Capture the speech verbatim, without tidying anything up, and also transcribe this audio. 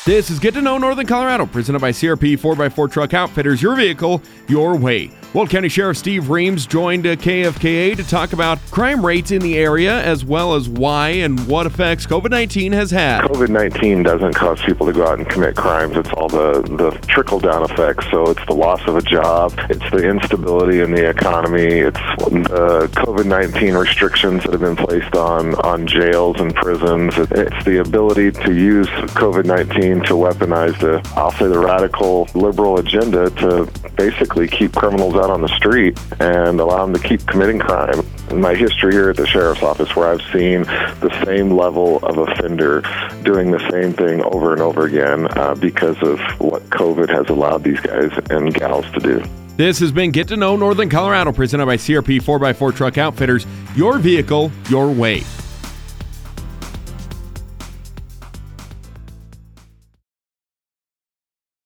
This is Get to Know Northern Colorado, presented by C R P four by four Truck Outfitters, your vehicle, your way. Walton County Sheriff Steve Reams joined K F K A to talk about crime rates in the area, as well as why and what effects COVID nineteen has had. COVID nineteen doesn't cause people to go out and commit crimes. It's all the, the trickle-down effects. So it's the loss of a job, it's the instability in the economy, it's the COVID nineteen restrictions that have been placed on, on jails and prisons. It's the ability to use COVID nineteen to weaponize the, I'll say, the radical liberal agenda to basically keep criminals out on the street and allow them to keep committing crime. In my history here at the Sheriff's Office, where I've seen the same level of offender doing the same thing over and over again uh, because of what COVID has allowed these guys and gals to do. This has been Get to Know Northern Colorado, presented by C R P four by four Truck Outfitters, your vehicle, your way.